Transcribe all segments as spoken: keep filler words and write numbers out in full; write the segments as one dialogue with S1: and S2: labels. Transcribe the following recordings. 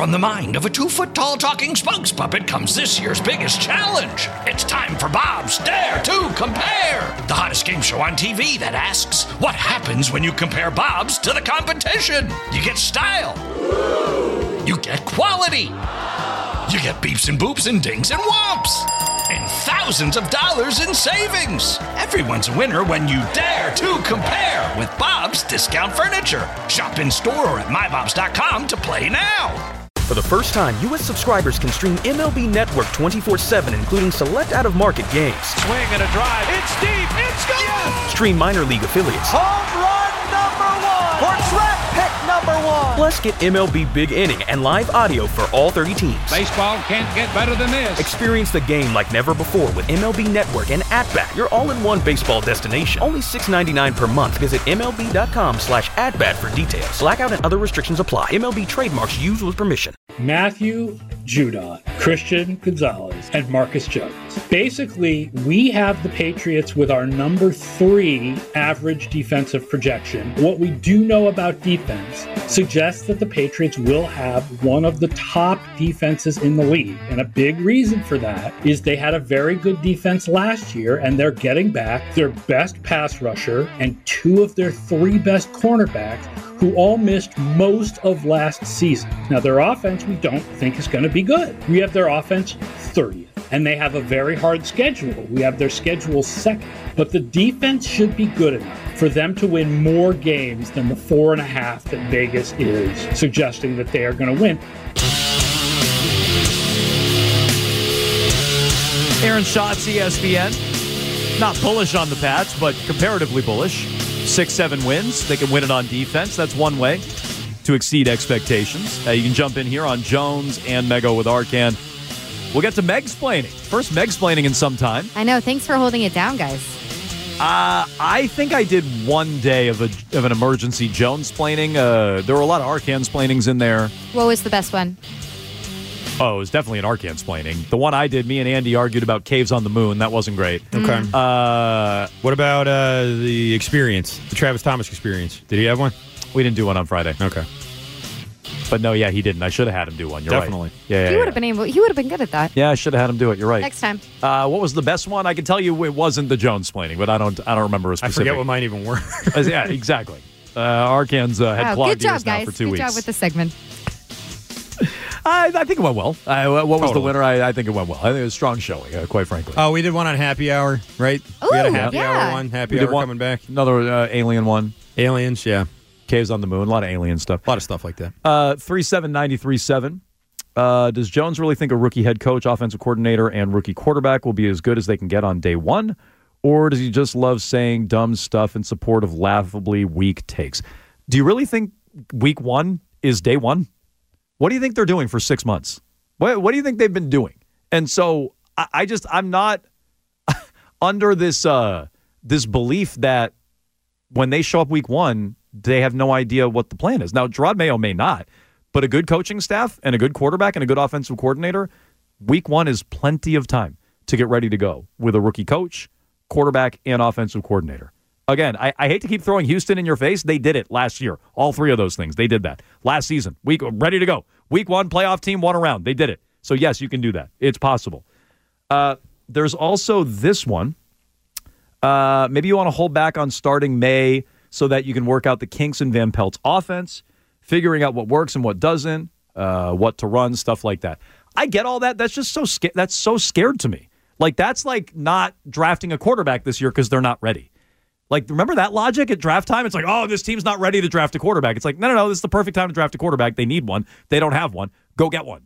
S1: From the mind of a two-foot-tall talking spokes puppet comes this year's biggest challenge. It's time for Bob's Dare to Compare, the hottest game show on T V that asks, what happens when you compare Bobs to the competition? You get style. You get quality. You get beeps and boops and dings and whomps. And thousands of dollars in savings. Everyone's a winner when you dare to compare with Bob's Discount Furniture. Shop in store or at my bobs dot com to play now.
S2: For the first time, U S subscribers can stream M L B Network twenty-four seven, including select out-of-market games.
S3: Swing and a drive. It's deep. It's gone. Yes!
S2: Stream minor league affiliates.
S3: Home run number one. Or draft pick number one.
S2: Plus, get M L B Big Inning and live audio for all thirty teams.
S3: Baseball can't get better than this.
S2: Experience the game like never before with M L B Network and At-Bat, your all-in-one baseball destination. Only six dollars and ninety-nine cents per month. Visit M L B dot com slash at-bat for details. Blackout and other restrictions apply. M L B trademarks used with permission.
S4: Matthew Judon, Christian Gonzalez, and Marcus Jones. Basically, we have the Patriots with our number three average defensive projection. What we do know about defense suggests that the Patriots will have one of the top defenses in the league. And a big reason for that is they had a very good defense last year, and they're getting back their best pass rusher and two of their three best cornerbacks, who all missed most of last season. Now, their offense we don't think is going to be good. We have their offense thirtieth, and they have a very hard schedule. We have their schedule second, but the defense should be good enough for them to win more games than the four and a half that Vegas is suggesting that they are going to win.
S5: Aaron Schatz, E S P N. Not bullish on the Pats, but comparatively bullish. Six, seven wins. They can win it on defense. That's one way to exceed expectations. Uh, you can jump in here on Jones and Mego with Arcan. We'll get to Meg-splaining. First Meg-splaining in some time.
S6: I know. Thanks for holding it down, guys.
S5: Uh, I think I did one day of a of an emergency Jones-splaining. Uh, there were a lot of Arcan-splainings in there.
S6: What was the best one?
S5: Oh, it was definitely an Arcan-splaining. The one I did, me and Andy argued about caves on the moon. That wasn't great.
S7: Okay.
S5: Uh,
S7: what about uh, the experience, the Travis Thomas experience? Did he have one?
S5: We didn't do one on Friday.
S7: Okay.
S5: But no, yeah, he didn't. I should have had him do one. You're
S7: Definitely.
S5: right. Yeah, yeah,
S6: he
S5: yeah.
S6: would have been able. He would have been good at that.
S5: Yeah, I should have had him do it. You're right.
S6: Next time.
S5: Uh, what was the best one? I can tell you it wasn't the Jones-splaining, but I don't. I don't remember a specific.
S7: I forget what mine even were.
S5: uh, yeah, exactly. Uh, Arcan's uh, had
S6: wow,
S5: clogged
S6: good job,
S5: ears now
S6: guys.
S5: for two
S6: good
S5: weeks.
S6: Good job with the segment.
S5: I, I think it went well. I, what was
S7: totally.
S5: the winner? I, I think it went well. I think it was a strong showing, uh, quite frankly.
S7: Oh, we did one on Happy Hour, right?
S6: Ooh,
S7: we had a Happy
S6: yeah.
S7: Hour one. Happy
S5: We
S7: Hour
S5: did one,
S7: coming back.
S5: Another uh, alien one.
S7: Aliens, yeah.
S5: Caves on the moon. A lot of alien stuff.
S7: A lot of stuff like that.
S5: Uh, three seven ninety three seven. Uh, does Jones really think a rookie head coach, offensive coordinator, and rookie quarterback will be as good as they can get on day one? Or does he just love saying dumb stuff in support of laughably weak takes? Do you really think week one is day one? What do you think they're doing for six months? What, what do you think they've been doing? And so I, I just, I'm not under this uh, this belief that when they show up week one, they have no idea what the plan is. Now, Gerard Mayo may not, but a good coaching staff and a good quarterback and a good offensive coordinator, week one is plenty of time to get ready to go with a rookie coach, quarterback, and offensive coordinator. Again, I, I hate to keep throwing Houston in your face. They did it last year. All three of those things. They did that. Last season. Week ready to go. Week one, playoff team, one around. They did it. So, yes, you can do that. It's possible. Uh, there's also this one. Uh, maybe you want to hold back on starting May so that you can work out the kinks in Van Pelt's offense, figuring out what works and what doesn't, uh, what to run, stuff like that. I get all that. That's just so sca- that's so scared to me. Like, that's like not drafting a quarterback this year because they're not ready. Like, remember that logic at draft time? It's like, oh, this team's not ready to draft a quarterback. It's like, no, no, no, this is the perfect time to draft a quarterback. They need one. They don't have one. Go get one.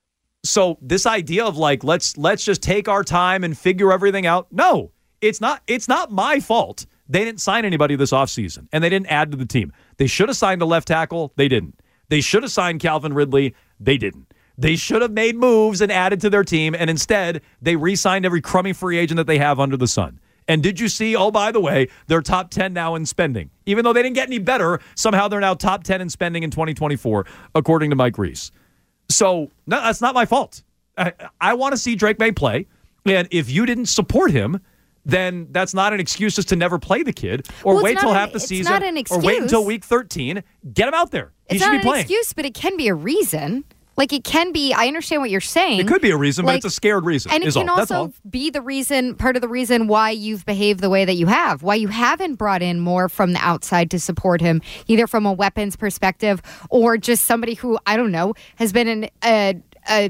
S5: So this idea of like, let's let's just take our time and figure everything out. No, it's not. It's not my fault. They didn't sign anybody this offseason, and they didn't add to the team. They should have signed a left tackle. They didn't. They should have signed Calvin Ridley. They didn't. They should have made moves and added to their team, and instead, they re-signed every crummy free agent that they have under the sun. And did you see, oh, by the way, they're top ten now in spending. Even though they didn't get any better, somehow they're now top ten in spending in twenty twenty-four, according to Mike Reese. So no, that's not my fault. I, I want to see Drake May play, and if you didn't support him, then that's not an excuse just to never play the kid, or
S6: well,
S5: wait till
S6: an,
S5: half the
S6: it's
S5: season,
S6: not an
S5: or wait until week thirteen. Get him out there. He
S6: it's
S5: should
S6: not
S5: be
S6: an
S5: playing.
S6: excuse, but it can be a reason. Like, it can be, I understand what you're saying.
S5: It could be a reason,
S6: like,
S5: but it's a scared reason.
S6: And it
S5: is
S6: can
S5: all. That's
S6: also
S5: all.
S6: be the reason, part of the reason why you've behaved the way that you have, why you haven't brought in more from the outside to support him, either from a weapons perspective or just somebody who, I don't know, has been an, a, a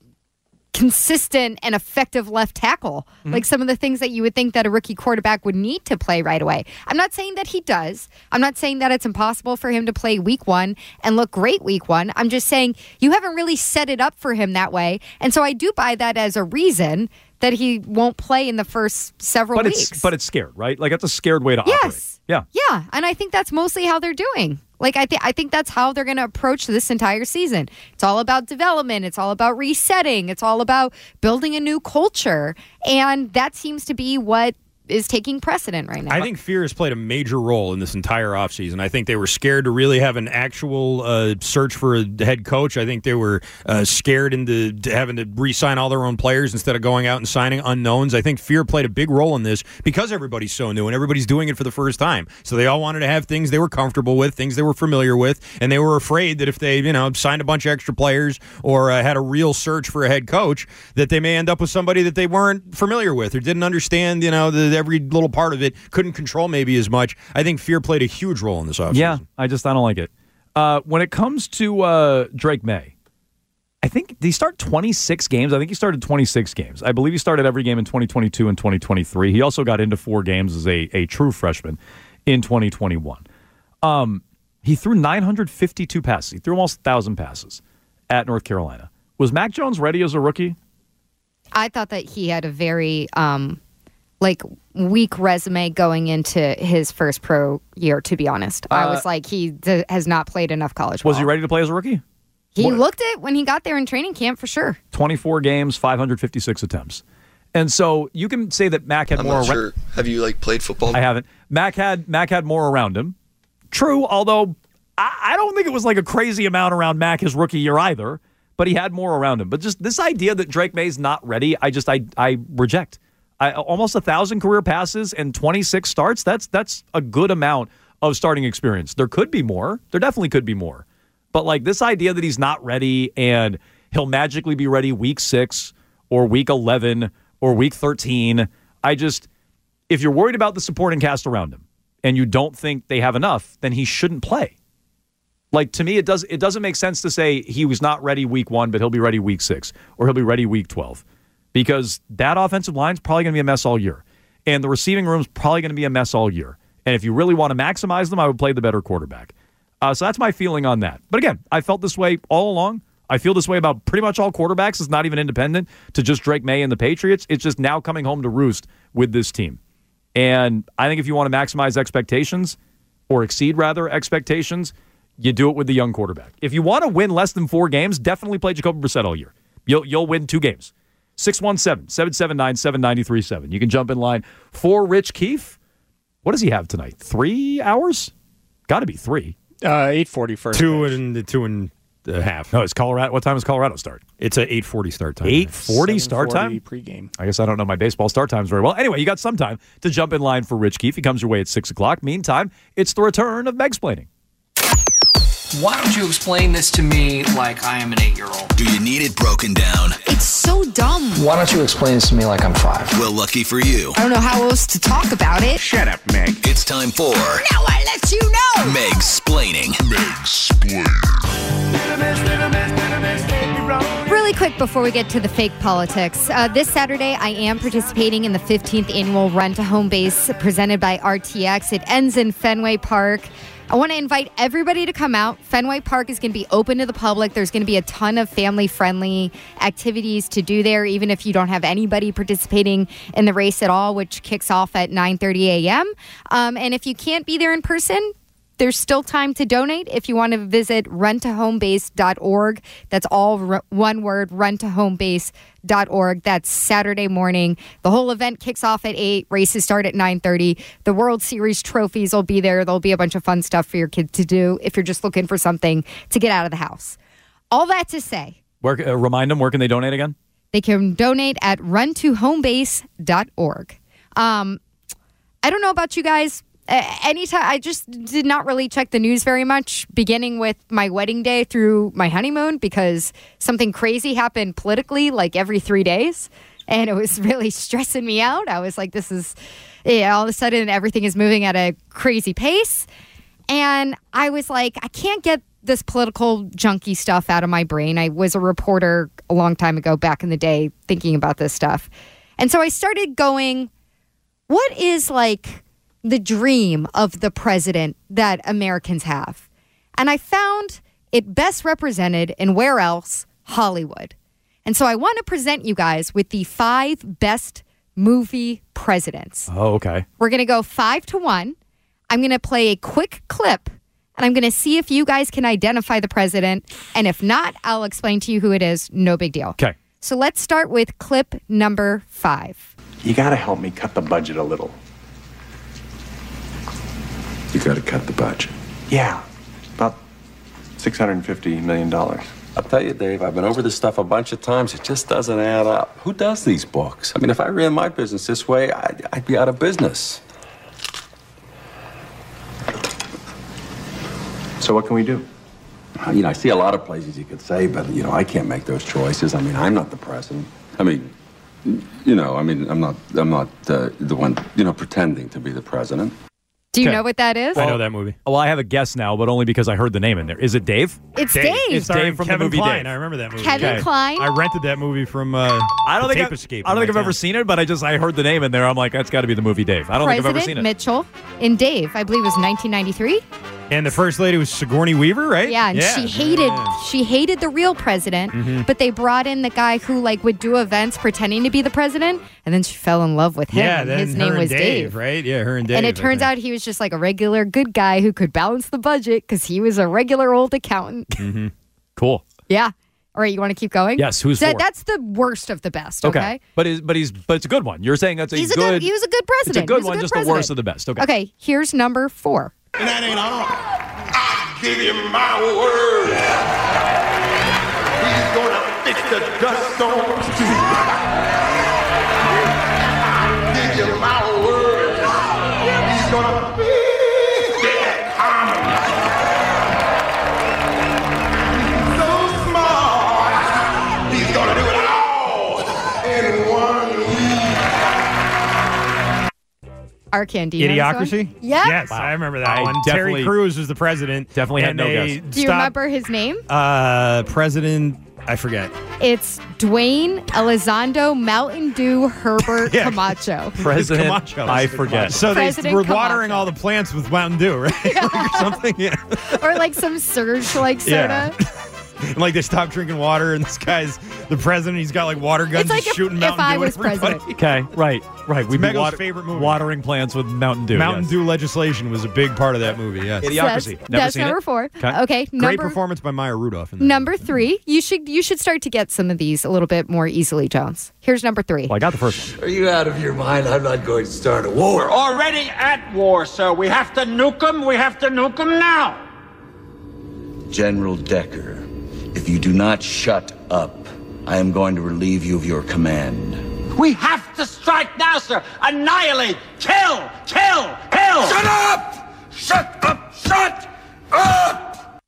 S6: consistent and effective left tackle. Mm-hmm. Like some of the things that you would think that a rookie quarterback would need to play right away. I'm not saying that he does. I'm not saying that it's impossible for him to play week one and look great week one. I'm just saying you haven't really set it up for him that way. And so I do buy that as a reason that he won't play in the first several
S5: but
S6: weeks.
S5: It's, but it's scared, right? Like, that's a scared way to
S6: yes.
S5: operate. Yeah.
S6: Yeah. And I think that's mostly how they're doing. Like, I, th- I think that's how they're going to approach this entire season. It's all about development. It's all about resetting. It's all about building a new culture. And that seems to be what is taking precedent right now.
S7: I think fear has played a major role in this entire offseason. I think they were scared to really have an actual uh, search for a head coach. I think they were uh, scared into having to re-sign all their own players instead of going out and signing unknowns. I think fear played a big role in this because everybody's so new and everybody's doing it for the first time. So they all wanted to have things they were comfortable with, things they were familiar with, and they were afraid that if they, you know, signed a bunch of extra players or uh, had a real search for a head coach, that they may end up with somebody that they weren't familiar with or didn't understand, you know, the every little part of it, couldn't control maybe as much. I think fear played a huge role in this offseason.
S5: Yeah, I just, I don't like it. Uh, when it comes to uh, Drake May, I think, did he start twenty-six games? I think he started twenty-six games. I believe he started every game in twenty twenty-two and twenty twenty-three. He also got into four games as a, a true freshman in twenty twenty-one. Um, he threw nine hundred fifty-two passes. He threw almost one thousand passes at North Carolina. Was Mac Jones ready as a rookie?
S6: I thought that he had a very... Um like weak resume going into his first pro year, to be honest. Uh, I was like, he d- has not played enough college ball.
S5: Was he ready to play as a rookie?
S6: He
S5: what?
S6: looked it when he got there in training camp for sure.
S5: twenty-four games, five hundred fifty-six attempts. And so you can say that Mac had
S8: I'm
S5: more
S8: not
S5: around.
S8: sure. Have you like played football?
S5: I haven't. Mac had Mac had more around him. True, although I, I don't think it was like a crazy amount around Mac his rookie year either, but he had more around him. But just this idea that Drake May's not ready, I just I I reject. I, almost a thousand career passes and twenty-six starts. That's that's a good amount of starting experience. There could be more. There definitely could be more. But like this idea that he's not ready and he'll magically be ready week six or week eleven or week thirteen. I just, if you're worried about the supporting cast around him and you don't think they have enough, then he shouldn't play. Like to me, it does it doesn't make sense to say he was not ready week one, but he'll be ready week six or he'll be ready week twelve. Because that offensive line's probably going to be a mess all year. And the receiving room's probably going to be a mess all year. And if you really want to maximize them, I would play the better quarterback. Uh, so that's my feeling on that. But again, I felt this way all along. I feel this way about pretty much all quarterbacks. It's not even independent to just Drake May and the Patriots. It's just now coming home to roost with this team. And I think if you want to maximize expectations, or exceed, rather, expectations, you do it with the young quarterback. If you want to win less than four games, definitely play Jacoby Brissett all year. You'll, you'll win two games. six one seven, seven seven nine, seven nine three seven. You can jump in line for Rich Keefe. What does he have tonight? Three hours? Got to be three.
S9: Uh, eight forty first.
S7: Two and two and a half.
S5: No, it's Colorado. What time does Colorado start?
S7: It's a eight forty start time.
S5: eight forty start time?
S9: Pregame.
S5: I guess I don't know my baseball start times very well. Anyway, you got some time to jump in line for Rich Keefe. He comes your way at six o'clock. Meantime, it's the return of Megsplaining.
S10: Why don't you explain this to me like I am an eight-year-old?
S11: Do you need it broken down?
S6: It's so dumb.
S10: Why don't you explain this to me like I'm five?
S11: Well, lucky for you.
S6: I don't know how else to talk about it.
S11: Shut up, Meg. It's time for...
S6: Now I let you know.
S11: Megsplaining. Megsplaining.
S6: Really quick before we get to the fake politics. Uh, this Saturday, I am participating in the fifteenth annual Run to Home Base presented by R T X. It ends in Fenway Park. I want to invite everybody to come out. Fenway Park is going to be open to the public. There's going to be a ton of family-friendly activities to do there, even if you don't have anybody participating in the race at all, which kicks off at nine thirty a.m. Um, and if you can't be there in person, there's still time to donate if you want to visit run to home base dot org. That's all r- one word, run to home base dot org. That's Saturday morning. The whole event kicks off at eight. Races start at nine thirty. The World Series trophies will be there. There'll be a bunch of fun stuff for your kids to do if you're just looking for something to get out of the house. All that to say.
S5: Where, uh, remind them, where can they donate again?
S6: They can donate at run to home base dot org. Um, I don't know about you guys. Uh, anytime, I just did not really check the news very much, beginning with my wedding day through my honeymoon, because something crazy happened politically like every three days. And it was really stressing me out. I was like, this is, yeah, all of a sudden everything is moving at a crazy pace. And I was like, I can't get this political junky stuff out of my brain. I was a reporter a long time ago, back in the day, thinking about this stuff. And so I started going, what is like the dream of the president that Americans have? And I found it best represented in where else? Hollywood. And so I want to present you guys with the five best movie presidents.
S5: Oh, okay.
S6: We're going to go five to one. I'm going to play a quick clip, and I'm going to see if you guys can identify the president. And if not, I'll explain to you who it is. No big deal.
S5: Okay.
S6: So let's start with clip number five.
S8: You got to help me cut the budget a little.
S9: You got to cut the budget.
S8: Yeah, about six hundred fifty million dollars.
S9: I'll tell you, Dave, I've been over this stuff a bunch of times. It just doesn't add up. Who does these books? I mean, if I ran my business this way, I'd, I'd be out of business.
S8: So what can we do?
S9: You know, I see a lot of places you could say, but, you know, I can't make those choices. I mean, I'm not the president. I mean, you know, I mean, I'm not, I'm not uh, the one, you know, pretending to be the president.
S6: Do you
S5: Okay.
S6: know what that is?
S7: I know that movie.
S5: Well, I have a guess now, but only because I heard the name in there. Is it Dave?
S6: It's Dave.
S5: It's Dave from
S7: Kevin
S5: the movie
S7: Kline.
S5: Dave.
S7: I remember that movie.
S6: Kevin
S5: Okay.
S6: Kline.
S7: I rented that movie from uh,
S5: I don't
S7: the
S5: think
S7: Tape
S5: I've,
S7: Escape.
S5: I don't
S7: in
S5: think I've
S7: my
S5: ever
S7: town.
S5: seen it, but I just I heard the name in there. I'm like, that's got to be the movie Dave. I don't think I've ever seen
S6: President
S5: it.
S6: Mitchell in Dave. I believe it was nineteen ninety-three.
S7: And the first lady was Sigourney Weaver, right?
S6: Yeah, and she hated
S7: Yeah.
S6: she hated the real president,
S7: Mhm.
S6: but they brought in the guy who like would do events pretending to be the president, and then she fell in love with him.
S7: Yeah,
S6: and
S7: then
S6: his
S7: her
S6: name
S7: and
S6: was
S7: Dave,
S6: Dave.
S7: right? Yeah, her and Dave.
S6: And
S7: I
S6: it turns
S7: think.
S6: out he was just like a regular good guy who could balance the budget because he was a regular old accountant.
S5: Mm-hmm. Cool.
S6: Yeah. All right, you want to keep going?
S5: Yes, who's
S6: that,
S5: four?
S6: That's the worst of the best, okay?
S5: But he's but he's but it's a good one. You're saying that's a
S6: He's a
S5: good.
S6: good he was a good president.
S5: It's a good
S6: He was
S5: one, just
S6: president.
S5: the worst of the best. Okay.
S6: Okay, here's number four.
S12: And that ain't all. I give you my word. He's gonna fix the dust storms. Give you my word. He's gonna fix the economy. So smart. He's gonna do it all in one
S6: Arcane, do you know this one?
S7: Idiocracy?
S6: Yeah.
S7: Yes, I remember that
S5: I
S7: one.
S5: definitely-
S7: Terry Crews was the president.
S5: Definitely had
S7: and
S5: no
S7: they
S5: guess.
S6: Do you
S7: stopped-
S6: remember his name?
S7: Uh, President, I forget.
S6: It's Dwayne Elizondo Mountain Dew Herbert
S7: Yeah.
S6: Camacho.
S5: President,
S7: Camacho.
S5: I forget.
S7: So they
S6: President
S7: were
S6: Camacho.
S7: watering all the plants with Mountain Dew, right? or something. Yeah.
S6: Or like some surge like soda.
S7: Yeah. And like they stopped drinking water, and this guy's the president. He's got like water guns
S6: It's like
S7: and
S6: if-
S7: shooting
S6: if
S7: Mountain
S6: I
S7: Dew
S6: was
S7: at everybody.
S6: president.
S5: Okay, right, right. We'd be
S7: Mego's
S5: water-
S7: favorite movie.
S5: watering plants with Mountain Dew.
S7: Mountain
S5: yes.
S7: Dew legislation was a big part of that movie. Yes.
S6: So
S5: Idiocracy.
S6: that's
S5: Never
S6: that's
S5: seen
S6: number
S5: it.
S6: four.
S5: Okay.
S6: Okay.
S7: Great
S6: Number,
S7: performance by Maya Rudolph. In that
S6: number
S7: movie.
S6: three. You should you should start to get some of these a little bit more easily, Jones. Here's number three.
S5: Well, I got the first one.
S13: Are you out of your mind? I'm not going to start a war.
S14: We're already at war, sir. We have to nuke them. We have to nuke them now.
S13: General Decker, if you do not shut up, I am going to relieve you of your command.
S14: We have to strike now, sir. Annihilate. Kill. Kill. Kill.
S12: Shut up! Shut up! Shut up!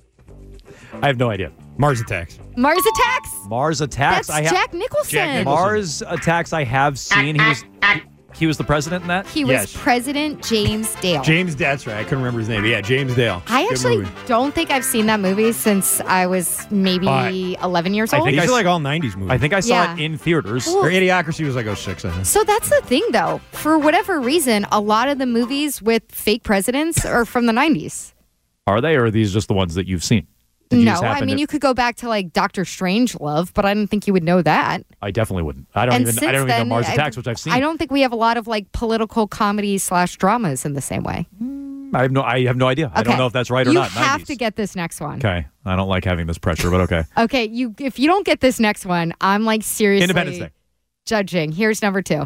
S5: I have no idea.
S7: Mars Attacks.
S6: Mars Attacks.
S5: Mars Attacks.
S6: That's
S5: I ha-
S6: Jack Nicholson.
S7: Jack Nicholson.
S5: Mars Attacks. I have seen. He was he was the president in that.
S6: He was
S7: Yes.
S6: President James Dale.
S7: James, that's right. I couldn't remember his name. Yeah, James Dale.
S6: I
S7: Good
S6: actually
S7: movie.
S6: don't think I've seen that movie since I was maybe
S7: Uh,
S6: eleven years
S5: I
S6: old.
S5: think
S7: These
S5: I
S7: are
S5: s-
S7: like all nineties movies.
S5: I think I saw
S6: Yeah.
S5: it in theaters.
S6: Well,
S7: Or Idiocracy was like oh six, I think.
S6: So that's the thing, though. For whatever reason, a lot of the movies with fake presidents are from the nineties.
S5: Are they, or are these just the ones that you've seen? Did you
S6: No,
S5: just
S6: I
S5: happen
S6: mean
S5: to-
S6: you could go back to like Doctor Strangelove, but I didn't think you would know that.
S5: I definitely wouldn't. I don't
S6: and
S5: even.
S6: since
S5: I don't even
S6: then,
S5: know Mars
S6: I-
S5: Attacks, which I've seen.
S6: I don't think we have a lot of like political comedies slash dramas in the same way.
S5: I have no. I have no idea. I don't
S6: Okay.
S5: know if that's right or
S6: you
S5: not.
S6: have
S5: nineties.
S6: to get this next one.
S5: Okay. I don't like having this pressure, but okay.
S6: Okay, you if you don't get this next one, I'm like seriously
S5: Independence Day.
S6: judging. Here's number two.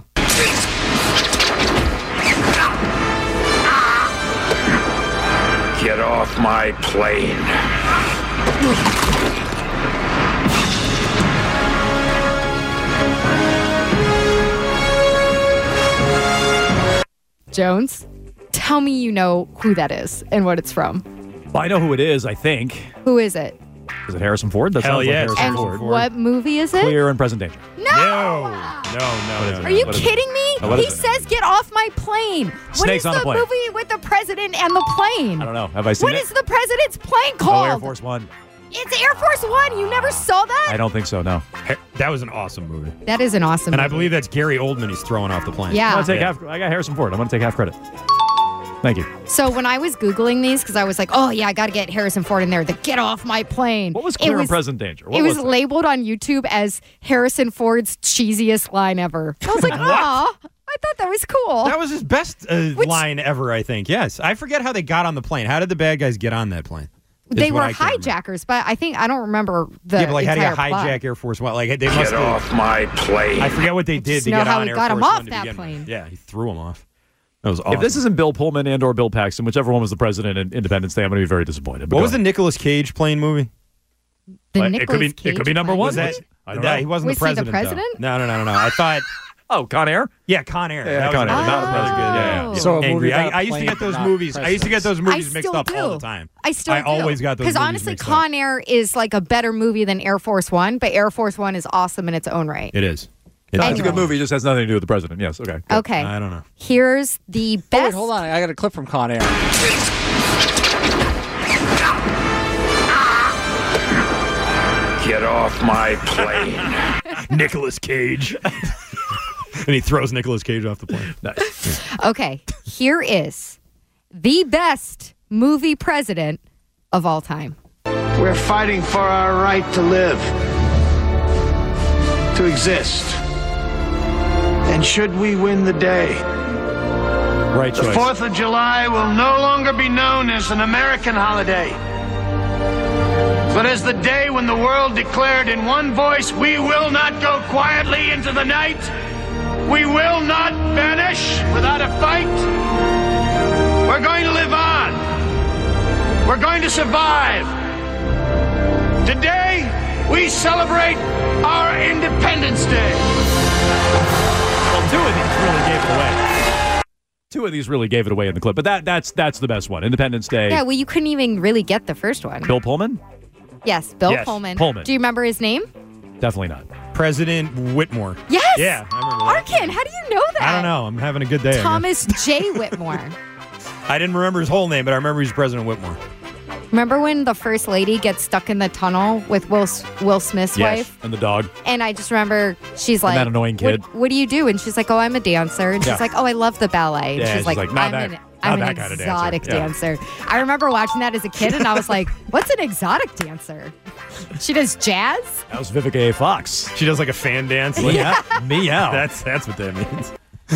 S12: Get off my plane.
S6: Jones. Tell me you know who that is and what it's from.
S5: Well, I know who it is, I think.
S6: Who is it?
S5: Is it Harrison Ford? That
S7: Hell
S5: sounds
S7: yeah,
S5: like
S7: it's
S5: Harrison
S6: And
S5: Ford.
S6: what movie is it?
S5: Clear and Present Danger.
S6: No!
S7: No, no, no, no.
S6: Are you
S5: What is it?
S6: kidding me?
S5: Oh, what
S6: He
S5: is it?
S6: says, "Get off my plane." What
S5: Snakes
S6: is
S5: on a
S6: the
S5: plane.
S6: movie with the president and the plane?
S5: I don't know. Have I seen
S6: What
S5: it?
S6: is the president's plane
S5: Oh,
S6: called?
S5: Air Force One.
S6: It's Air Force One. You never saw that?
S5: I don't think so, no.
S7: That was an awesome movie.
S6: That is an awesome
S7: And I
S6: movie.
S7: believe that's Gary Oldman he's throwing off the plane.
S6: Yeah.
S5: I'm gonna take
S7: Yeah.
S5: half, I got Harrison Ford. I'm going to take half credit. Thank you.
S6: So when I was Googling these, because I was like, oh, yeah, I got to get Harrison Ford in there. The get off my plane.
S5: What was
S6: It
S5: Clear and Present Danger? What
S6: it was,
S5: was it?
S6: labeled on YouTube as Harrison Ford's cheesiest line ever. I was like, aw, I thought that was cool.
S7: That was his best uh,
S6: Which-
S7: line ever, I think. Yes. I forget how they got on the plane. How did the bad guys get on that plane? Is
S6: They
S7: what
S6: were
S7: I can't remember.
S6: hijackers, but I think I don't remember the
S7: Yeah, but like how do you
S6: entire plot.
S7: hijack Air Force One? Like they
S12: Get
S7: must have,
S12: off my plane.
S7: I forget what they did
S6: just
S7: to
S6: know
S7: get
S6: how
S7: on
S6: he
S7: Air
S6: got
S7: Force
S6: him off
S7: One to
S6: that
S7: begin with.
S6: plane.
S7: Yeah, he threw him off. That was awesome.
S5: If this isn't Bill Pullman and or Bill Paxton, whichever one was the president in Independence Day, I'm going to be very disappointed. But
S7: what
S5: go
S7: was the
S5: ahead.
S7: Nicolas Cage plane movie?
S6: The
S5: What?
S6: Nicolas
S5: it could be
S6: Cage
S5: it could be number
S6: plane.
S5: one.
S7: Was that?
S5: I don't
S7: Nah,
S5: know.
S7: he wasn't
S6: Was
S7: the
S6: he the
S7: president.
S6: president?
S7: Though. No, no, no, no, no. I thought.
S5: Oh, Con Air?
S7: Yeah, Con Air.
S5: Yeah,
S7: That
S5: Con
S7: was
S5: Air.
S7: another
S5: Not the president.
S7: good. Yeah,
S5: Yeah,
S7: yeah.
S5: yeah.
S15: So a movie
S7: Angry. I,
S15: about
S7: I used to
S15: plane,
S7: get those
S15: not
S7: movies. I used to get those movies
S6: I
S7: mixed
S6: still
S7: up
S6: do.
S7: all the time.
S6: I still
S7: I
S6: do.
S7: always got those
S6: Because
S7: movies
S6: honestly,
S7: mixed
S6: Con
S7: up.
S6: Air is like a better movie than Air Force One, but Air Force One is awesome in its own right.
S7: It is. It
S5: It's
S7: is.
S5: a good movie. It just has nothing to do with the president. Yes, okay. good.
S6: Okay.
S7: I don't know.
S6: Here's the
S15: Oh,
S6: best.
S15: wait, hold on. I got a clip from Con Air.
S12: Get off my plane.
S7: Nicolas Cage. And he throws Nicolas Cage off the plane.
S5: Nice.
S6: Okay, here is the best movie president of all time.
S16: We're fighting for our right to live, to exist. And should we win the day,
S5: Right
S16: the
S5: choice.
S16: fourth of July will no longer be known as an American holiday, but as the day when the world declared in one voice, we will not go quietly into the night. We will not vanish without a fight. We're going to live on. We're going to survive. Today, we celebrate our Independence Day.
S5: Well, two of these really gave it away. Two of these really gave it away in the clip, but that that's that's the best one. Independence Day.
S6: Yeah, well, you couldn't even really get the first one.
S5: Bill Pullman?
S6: Yes, Bill
S7: Yes,
S6: Pullman.
S5: Pullman.
S6: Do you remember his name?
S5: Definitely not.
S7: President Whitmore.
S6: Yes.
S7: Yeah, I remember that.
S6: Arkin, how do you know that?
S7: I don't know. I'm having a good day. I guess.
S6: Thomas J. Whitmore.
S7: I didn't remember his whole name, but I remember he's President Whitmore.
S6: Remember when the first lady gets stuck in the tunnel with Will Will Smith's
S5: Yes.
S6: wife?
S5: And the dog.
S6: And I just remember she's like,
S5: that annoying kid.
S6: What, what do you do? And she's like, oh, I'm a dancer. And she's
S5: Yeah.
S6: like, oh, I love the ballet. And
S5: Yeah,
S6: she's,
S5: she's
S6: like,
S5: like, not
S6: I'm
S5: that-
S6: an,
S5: not
S6: I'm
S5: that
S6: an
S5: kind of dancer.
S6: exotic
S5: Yeah.
S6: dancer. I remember watching that as a kid, and I was like, what's an exotic dancer? She does jazz?
S5: That was Vivica A. Fox.
S7: She does like a fan dance.
S5: Yeah. Meow.
S7: That's that's what that means.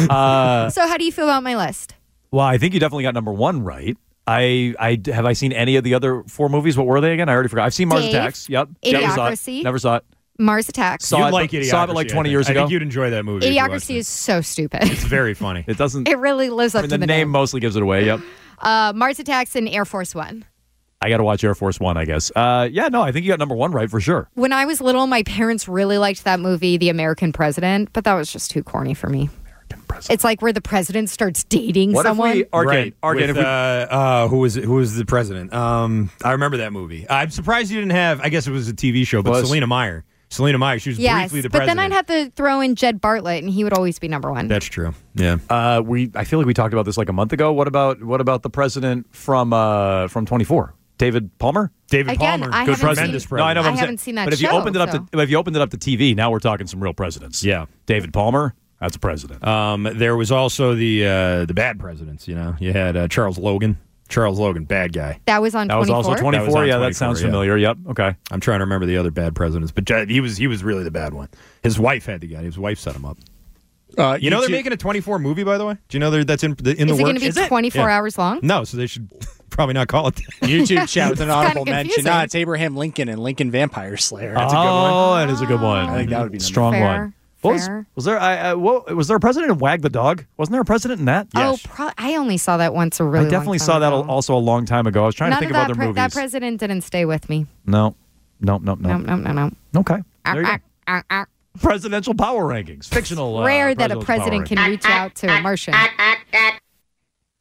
S5: Uh,
S6: So how do you feel about my list?
S5: well, I think you definitely got number one right. I, I have I seen any of the other four movies? What were they again? I already forgot. I've seen Mars
S6: Dave,
S5: Attacks. Yep. Never saw it.
S6: Idiocracy.
S5: Never saw it.
S6: Mars Attacks.
S5: Saw
S7: You'd
S5: it,
S7: like
S5: but-
S7: Idiocracy.
S5: saw it like
S7: I
S5: twenty
S7: think.
S5: years
S7: I
S5: ago.
S7: think you'd enjoy that movie. if you watched
S6: Idiocracy
S7: it.
S6: is so stupid.
S7: It's very funny.
S5: It doesn't.
S6: It really lives up
S5: I mean,
S6: to
S5: the
S6: the
S5: name
S6: name.
S5: mostly gives it away. Yep.
S6: Uh, Mars Attacks and Air Force One.
S5: I got to watch Air Force One, I guess. Uh, yeah, no, I think you got number one right for sure.
S6: When I was little, my parents really liked that movie, The American President, but that was just too corny for me.
S5: American President.
S6: It's like where the president starts dating
S5: What
S6: someone.
S5: if we Arkin,
S7: right.
S5: Arkin,
S7: With,
S5: if we,
S7: uh, uh, who was who was the president? Um, I remember that movie. I'm surprised you didn't have. I guess it was a T V show, but
S5: Was.
S7: Selena Meyer. Selena Meyer. She was
S6: Yes,
S7: briefly the
S6: but
S7: president.
S6: then I'd have to throw in Jed Bartlett, and he would always be number one.
S7: That's true. Yeah.
S5: uh, we I feel like we talked about this like a month ago. What about what about the president from uh, from twenty-four? David Palmer?
S7: David
S6: Again,
S7: Palmer.
S6: I
S7: good
S6: haven't
S7: president.
S6: seen-
S5: No, I know.
S6: I
S5: but I'm saying-
S6: haven't seen that
S5: But if you
S6: show,
S5: opened it up
S6: so-
S5: to if you opened it up to T V, now we're talking some real presidents.
S7: Yeah.
S5: David Palmer, that's a president.
S7: Um, there was also the uh, the bad presidents. You know, you had uh, Charles Logan. Charles Logan, bad guy.
S6: That was on
S5: That was
S6: twenty-four.
S5: also twenty-four.
S7: That was on
S5: yeah, that
S7: twenty-four,
S5: sounds
S7: yeah.
S5: familiar. Yep. Okay.
S7: I'm trying to remember the other bad presidents, but uh, he was he was really the bad one. His wife had the guy. His wife set him up.
S15: Uh,
S7: You know they're
S15: YouTube-
S7: making a twenty-four movie, by the way. Do you know they're- that's in the in
S6: Is
S7: the
S6: it going
S7: works?
S6: to be
S7: Is it?
S6: twenty-four
S7: Yeah.
S6: hours long?
S7: No, so they should probably not call it that.
S15: YouTube chat with an
S6: It's kinda
S15: honorable mention.
S6: confusing.
S15: No, it's Abraham Lincoln and Lincoln Vampire Slayer.
S5: That's a good one. Oh, that is a good one.
S15: I think that would be number
S5: strong
S6: Fair,
S5: one. What was,
S6: fair.
S5: was there? I, I, what, was there a president in Wag the Dog? Wasn't there a president in that?
S6: Oh, pro- I only saw that once a really
S5: I
S6: long
S5: definitely
S6: time
S5: saw that
S6: ago.
S5: also a long time ago. I was trying
S6: None
S5: to think
S6: of
S5: of,
S6: that
S5: other
S6: pre-
S5: movies.
S6: That president didn't stay with me.
S5: no, no, no, no.
S6: No, no, no, no.
S5: Okay. There you go.
S6: Ah, ah, ah,
S5: Presidential power rankings. Fictional.
S6: ah.
S5: Uh,
S6: Rare that a
S5: presidential
S6: president
S5: power
S6: can reach out to a Martian.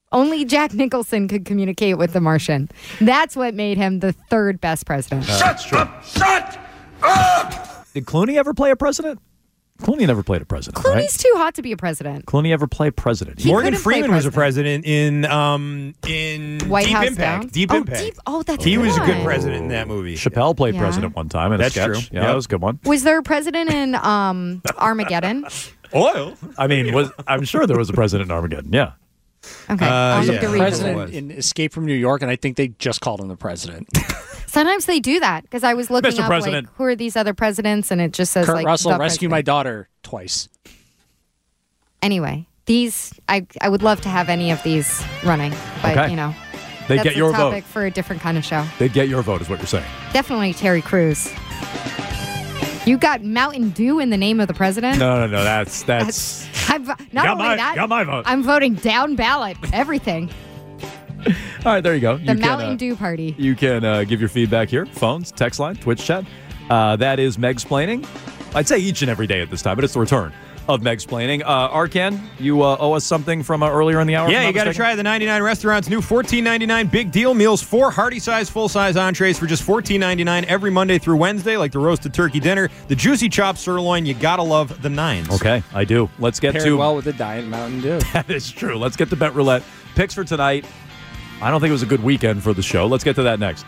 S6: Only Jack Nicholson could communicate with the Martian. That's what made him the third best president.
S12: Uh, shut up! Shut up!
S5: Did Clooney ever play a president? Clooney never played a president,
S6: Clooney's
S5: right?
S6: too hot to be a president.
S5: Clooney ever play president?
S6: He
S7: Morgan
S6: couldn't play
S7: Freeman was a president in um in
S6: White
S7: Deep
S6: House
S7: Impact.
S6: Down?
S7: Deep
S6: Oh,
S7: Impact.
S6: Deep- oh, that's
S7: he
S6: a good
S7: was a good
S6: one.
S7: president in that movie.
S5: Chappelle played
S6: Yeah.
S5: president one time in
S7: That's
S5: a sketch.
S7: true.
S5: Yeah,
S7: Yep.
S5: that was a good one.
S6: Was there a president in um, Armageddon?
S7: Oil.
S5: I mean, was I'm sure there was a president in Armageddon. Yeah.
S6: Okay.
S7: Uh,
S6: I'll
S7: yeah.
S6: look to read
S15: President in Escape from New York, and I think they just called him the president.
S6: Sometimes they do that because I was looking
S15: Mister
S6: up
S15: President.
S6: like who are these other presidents, and it just says
S15: Kurt
S6: like
S15: Russell,
S6: the
S15: rescue
S6: president.
S15: my daughter twice.
S6: Anyway, these I I would love to have any of these running, but
S5: Okay.
S6: you know,
S5: They'd
S6: that's
S5: get your
S6: a topic
S5: vote.
S6: for a different kind of show.
S5: They'd get your vote, is what you're saying.
S6: Definitely Terry Crews. You got Mountain Dew in the name of the president.
S5: No, no, no. That's that's.
S6: I'm, not
S5: Got
S6: only
S5: my-
S6: that,
S5: got my vote.
S6: I'm voting down ballot. Everything.
S5: All right, there you go.
S6: The
S5: you can,
S6: Mountain
S5: uh,
S6: Dew party.
S5: You can uh, give your feedback here. Phones, text line, Twitch chat. Uh, that is Megsplaining. I'd say each and every day at this time, but it's the return of Megsplaining. Uh, Arkan, you uh, owe us something from uh, earlier in the hour. if
S7: Yeah,
S5: I'm
S7: you
S5: not
S7: got to
S5: mistaken?
S7: try the ninety-nine Restaurant's new fourteen ninety-nine big deal meals. Four hearty-size, full-size entrees for just fourteen ninety-nine every Monday through Wednesday, like the roasted turkey dinner, the juicy chopped sirloin. You got to love the nines.
S5: Okay, I do. Let's get
S15: Paired
S5: to.
S15: well with the Diet Mountain Dew.
S5: That is true. Let's get to Bet Roulette. Picks for tonight. I don't think it was a good weekend for the show. Let's get to that next.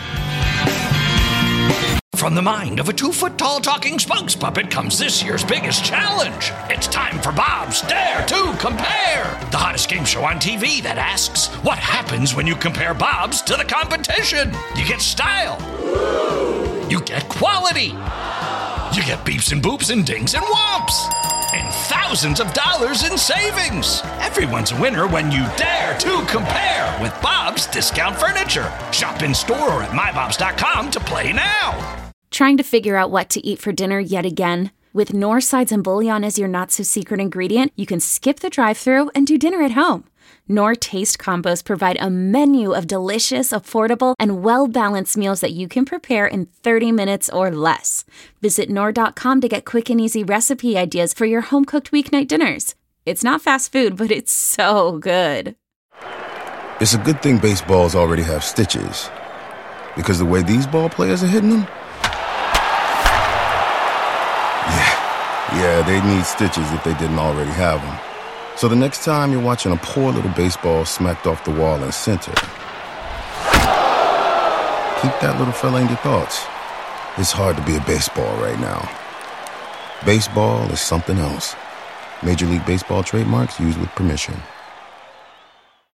S1: From the mind of a two-foot-tall talking spokes puppet comes this year's biggest challenge. It's time for Bob's Dare to Compare, the hottest game show on T V that asks, what happens when you compare Bob's to the competition? You get style. You get quality. You get beeps and boops and dings and whomps. And thousands of dollars in savings. Everyone's a winner when you dare to compare with Bob's Discount Furniture. Shop in store or at my bobs dot com to play now.
S17: Trying to figure out what to eat for dinner yet again? With Knorr sides and bouillon as your not-so-secret ingredient, you can skip the drive-thru and do dinner at home. Knorr Taste Combos provide a menu of delicious, affordable, and well-balanced meals that you can prepare in thirty minutes or less. Visit Knorr dot com to get quick and easy recipe ideas for your home-cooked weeknight dinners. It's not fast food, but it's so good.
S18: It's a good thing baseballs already have stitches. Because the way these ball players are hitting them? Yeah, yeah, they need stitches if they didn't already have them. So the next time you're watching a poor little baseball smacked off the wall in center, keep that little fella in your thoughts. It's hard to be a baseball right now. Baseball is something else. Major League Baseball trademarks used with permission.